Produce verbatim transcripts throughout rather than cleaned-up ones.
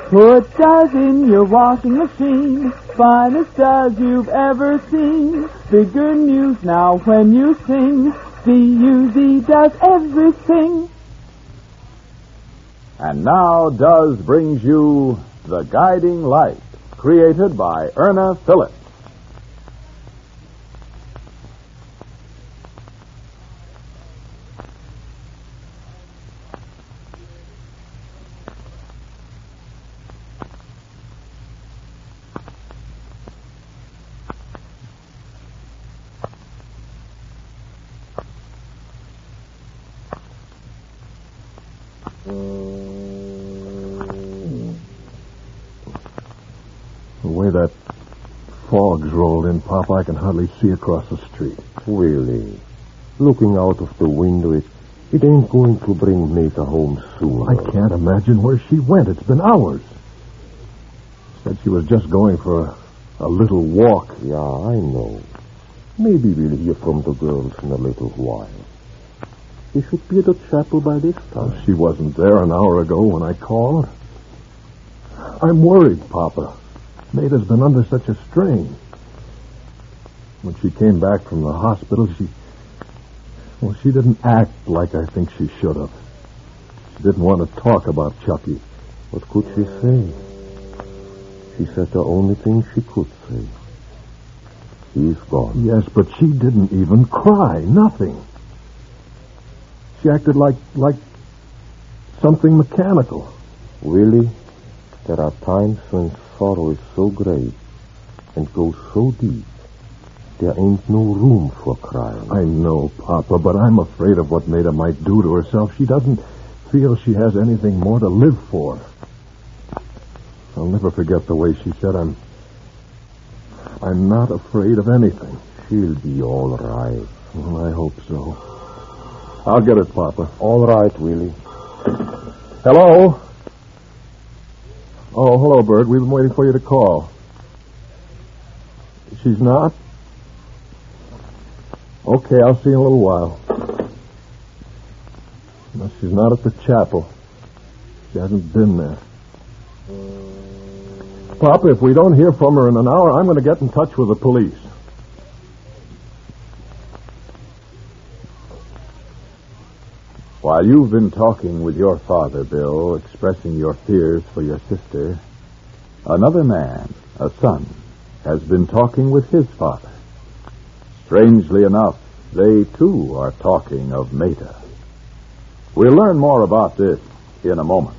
Put Duz in your washing machine, finest Duz you've ever seen. Bigger news now when you sing, D U Z does everything. And now Duz brings you The Guiding Light, created by Erna Phillips. The way that fog's rolled in, Pop, I can hardly see across the street. Really? Looking out of the window, it, it ain't going to bring Meta home soon. I can't imagine where she went. It's been hours. Said she was just going for a, a little walk. Yeah, I know. Maybe we'll hear from the girls in a little while. They should be at the chapel by this time. Oh, she wasn't there an hour ago when I called. I'm worried, Papa. Meta's been under such a strain. When she came back from the hospital, she... Well, she didn't act like I think she should have. She didn't want to talk about Chucky. What could she say? She said the only thing she could say. He's gone. Yes, but she didn't even cry. Nothing. She acted like... like something mechanical. Willie, there are times when sorrow is so great and goes so deep, there ain't no room for crying. I know, Papa, but I'm afraid of what Meta might do to herself. She doesn't feel she has anything more to live for. I'll never forget the way she said, I'm... I'm not afraid of anything. She'll be all right. Well, I hope so. I'll get it, Papa. All right, Willie. Hello? Oh, hello, Bert. We've been waiting for you to call. She's not? Okay, I'll see you in a little while. No, she's not at the chapel. She hasn't been there. Papa, if we don't hear from her in an hour, I'm going to get in touch with the police. While you've been talking with your father, Bill, expressing your fears for your sister, another man, a son, has been talking with his father. Strangely enough, they too are talking of Meta. We'll learn more about this in a moment.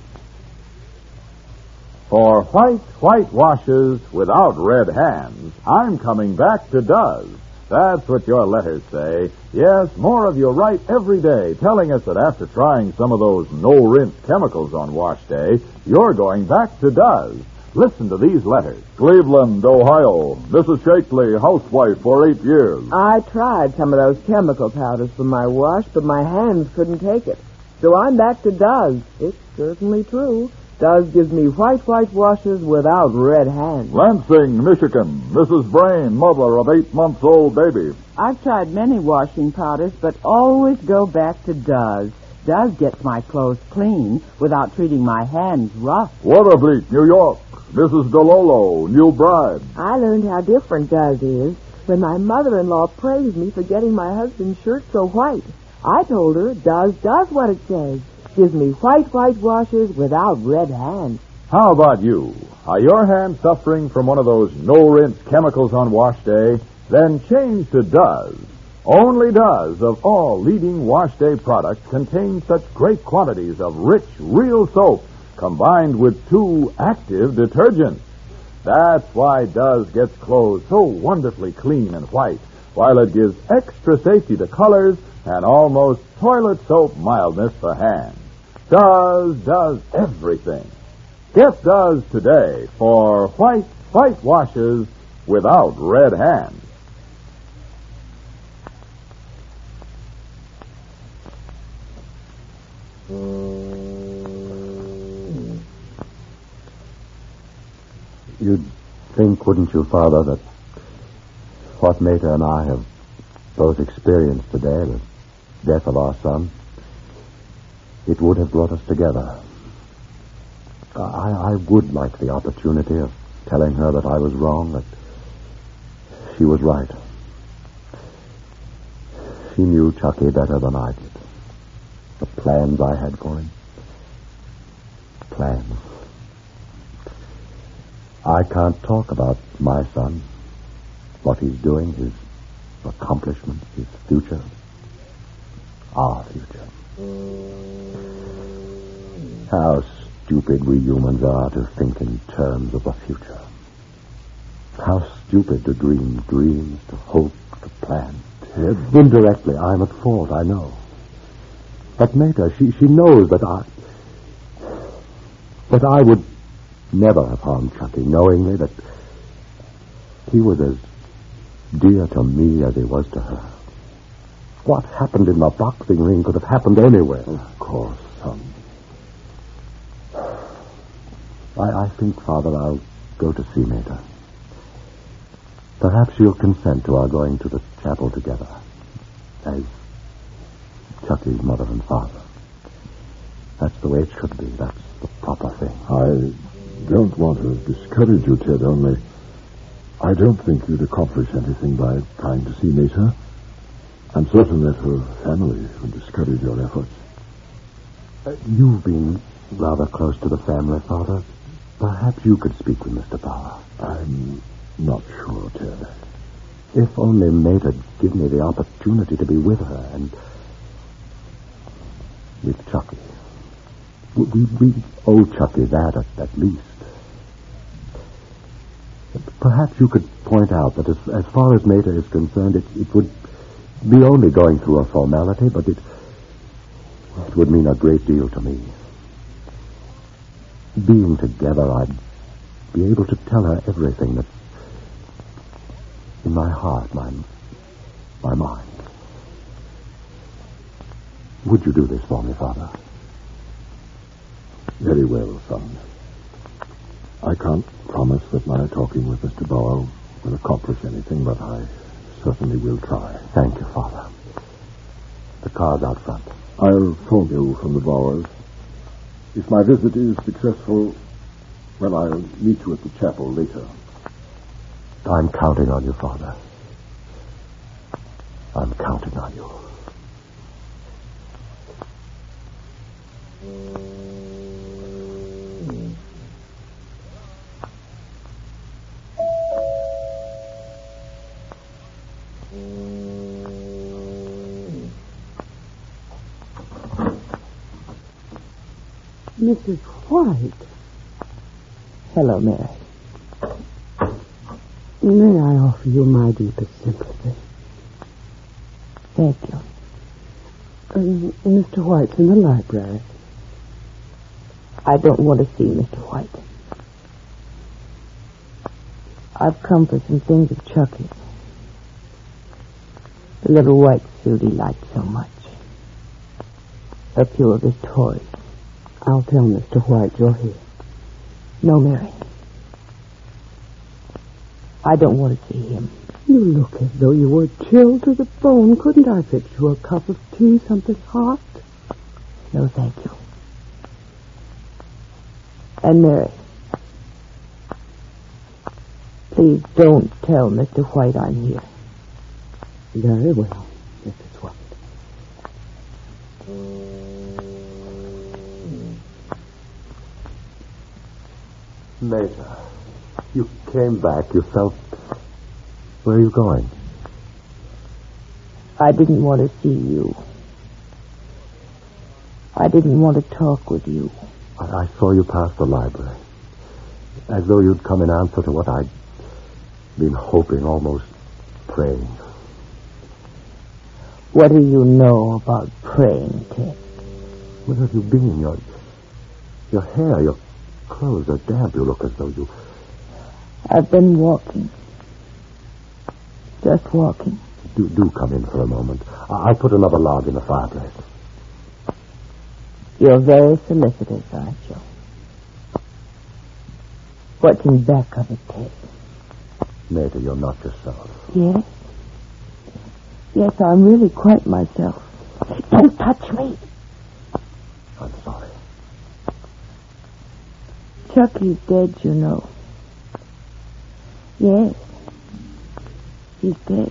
For white, white washes without red hands, I'm coming back to Duz. That's what your letters say. Yes, more of you write every day, telling us that after trying some of those no-rinse chemicals on wash day, you're going back to Duz. Listen to these letters. Cleveland, Ohio. Missus Shakely, housewife for eight years. I tried some of those chemical powders for my wash, but my hands couldn't take it. So I'm back to Duz. It's certainly true. Duz gives me white, white washes without red hands. Lansing, Michigan. Missus Brain, mother of eight-months-old baby. I've tried many washing powders, but always go back to Duz. Duz gets my clothes clean without treating my hands rough. Watervliet, New York. Missus DeLolo, new bride. I learned how different Duz is when my mother-in-law praised me for getting my husband's shirt so white. I told her Duz does what it says. Gives me white, white washes without red hands. How about you? Are your hands suffering from one of those no-rinse chemicals on wash day? Then change to Duz. Only Duz of all leading wash day products contains such great quantities of rich, real soap combined with two active detergents. That's why Duz gets clothes so wonderfully clean and white, while it gives extra safety to colors and almost toilet soap mildness for hands. Duz does everything. Get Duz today for white, white washes without red hands. You'd think, wouldn't you, Father, that what Meta and I have both experienced today, the death of our son, it would have brought us together. I, I would like the opportunity of telling her that I was wrong, that she was right. She knew Chucky better than I did. The plans I had for him. Plans. I can't talk about my son, what he's doing, his accomplishments, his future. Our future. How stupid we humans are to think in terms of the future. How stupid to dream dreams, to hope, to plan. Ted, indirectly, I'm at fault, I know. But Meta, she, she knows that I... that I would never have harmed Chucky, knowingly that he was as dear to me as he was to her. What happened in the boxing ring could have happened anywhere. Of course, son. I, I think, Father, I'll go to see Meta. Perhaps you'll consent to our going to the chapel together as Chucky's mother and father. That's the way it should be. That's the proper thing. I don't want to discourage you, Ted, only I don't think you'd accomplish anything by trying to see Meta. I'm certain that her family would discourage your efforts. Uh, you've been rather close to the family, Father. Perhaps you could speak with Mister Bauer. I'm not sure, Ted. If only Mata'd give me the opportunity to be with her and with Chucky. We, we, we owe Chucky that at, at least. Perhaps you could point out that as, as far as Meta is concerned, it, it would be only going through a formality, but it, it would mean a great deal to me. Being together, I'd be able to tell her everything that's in my heart, my, my mind. Would you do this for me, Father? Very well, son. I can't promise that my talking with Mister Bauer will accomplish anything, but I certainly will try. Thank you, Father. The car's out front. I'll phone you from the Bauers. If my visit is successful, well, I'll meet you at the chapel later. I'm counting on you, Father. I'm counting on you. Missus White. Hello, Mary. May I offer you my deepest sympathy? Thank you. Um, Mister White's in the library. I don't want to see Mister White. I've come for some things of Chucky's. The little white suit he liked so much. A few of his toys. I'll tell Mister White you're here. No, Mary. I don't want to see him. You look as though you were chilled to the bone. Couldn't I fix you a cup of tea, something hot? No, thank you. And Mary, please don't tell Mister White I'm here. Very well, Missus White. Meta, you came back. You felt... Where are you going? I didn't want to see you. I didn't want to talk with you. I, I saw you pass the library. As though you'd come in answer to what I'd been hoping, almost praying. What do you know about praying, Ted? Where have you been? Your, your hair, your clothes are damp. You look as though you... I've been walking. Just walking. Do, do come in for a moment. I'll put another log in the fireplace. You're very solicitous, aren't you? What's in back of it, Ted? Meta, you're not yourself. Yes? Yes, I'm really quite myself. Don't touch me. I'm sorry. Chucky's dead, you know. Yes. He's dead.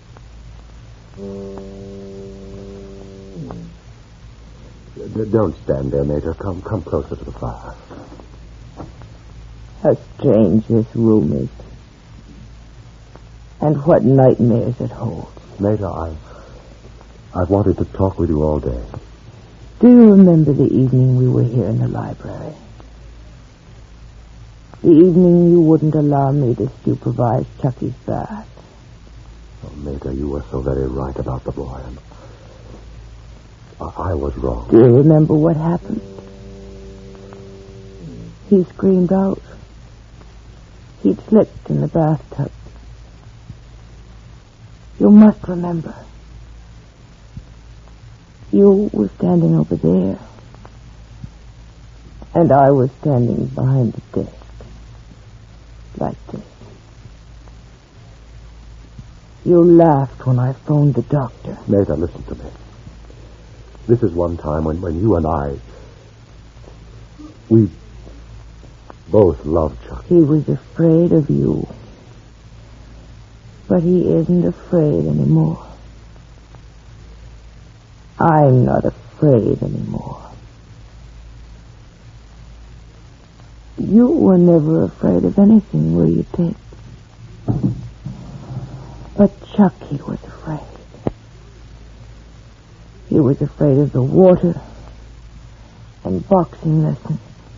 D- Don't stand there, Mater. Come, come closer to the fire. How strange this room is. And what nightmares it holds. Mater, I, I've wanted to talk with you all day. Do you remember the evening we were here in the library? The evening you wouldn't allow me to supervise Chucky's bath. Oh, Mater, you were so very right about the boy. And I, I was wrong. Do you remember what happened? He screamed out. He'd slipped in the bathtub. You must remember. You were standing over there. And I was standing behind the desk. Like this. You laughed when I phoned the doctor. Mater, listen to me. This is one time when, when you and I... We both loved Chuck. He was afraid of you. But he isn't afraid anymore. I'm not afraid anymore. You were never afraid of anything, were you, Ted? But Chucky was afraid. He was afraid of the water and boxing lessons.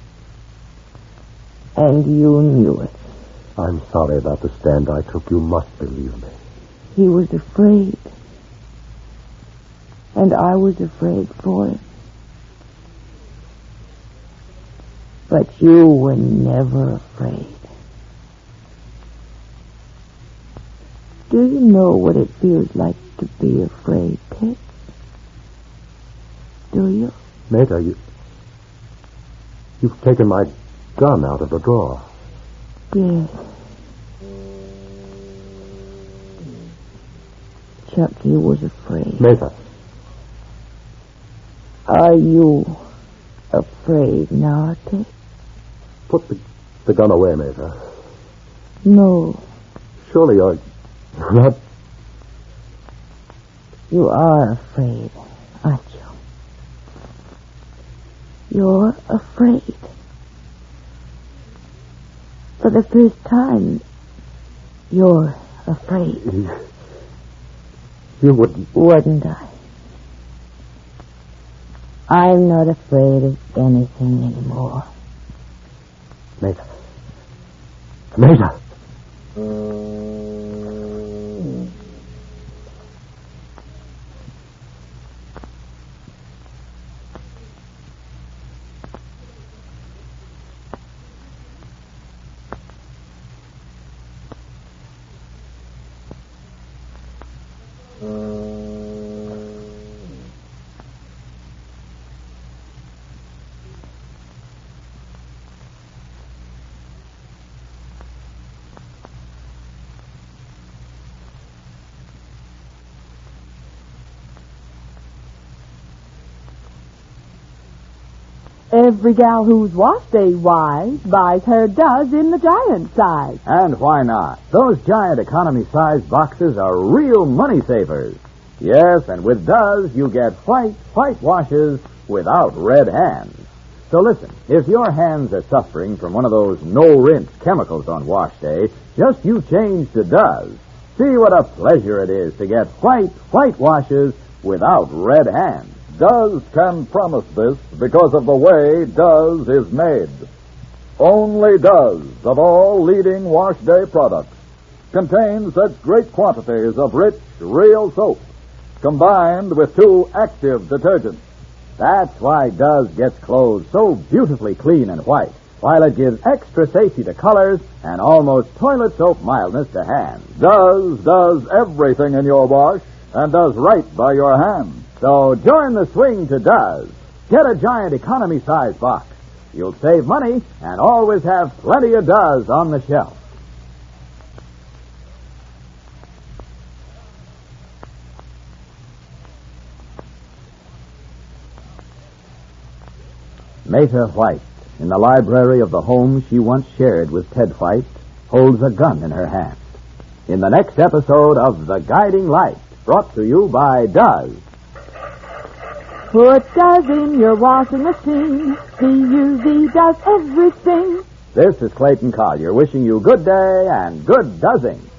And you knew it. I'm sorry about the stand I took. You must believe me. He was afraid. And I was afraid for him. But you were never afraid. Do you know what it feels like to be afraid, Ted? Do you? Mater, you... You've taken my gun out of the drawer. Yes. Chucky was afraid. Mater. Are you afraid now, Ted? Put the, the gun away, Mater. No. Surely you're, you're not... You are afraid, aren't you? You're afraid. For the first time, you're afraid. You, you wouldn't... Wouldn't I? I'm not afraid of anything anymore. Mater. Mater. Every gal who's wash day wise buys her does in the giant size. And why not? Those giant economy size boxes are real money savers. Yes, and with Does, you get white, white washes without red hands. So listen, if your hands are suffering from one of those no-rinse chemicals on wash day, just you change to Does. See what a pleasure it is to get white, white washes without red hands. Does can promise this because of the way Does is made. Only Does, of all leading wash day products, contains such great quantities of rich, real soap, combined with two active detergents. That's why Does gets clothes so beautifully clean and white, while it gives extra safety to colors and almost toilet soap mildness to hands. Does does everything in your wash and does right by your hands. So join the swing to Does. Get a giant economy size box. You'll save money and always have plenty of Does on the shelf. Meta White in the library of the home she once shared with Ted White, holds a gun in her hand. In the next episode of The Guiding Light, brought to you by Duz. Put Duz in your washing machine. D U Z does everything. This is Clayton Collier wishing you good day and good dozzing.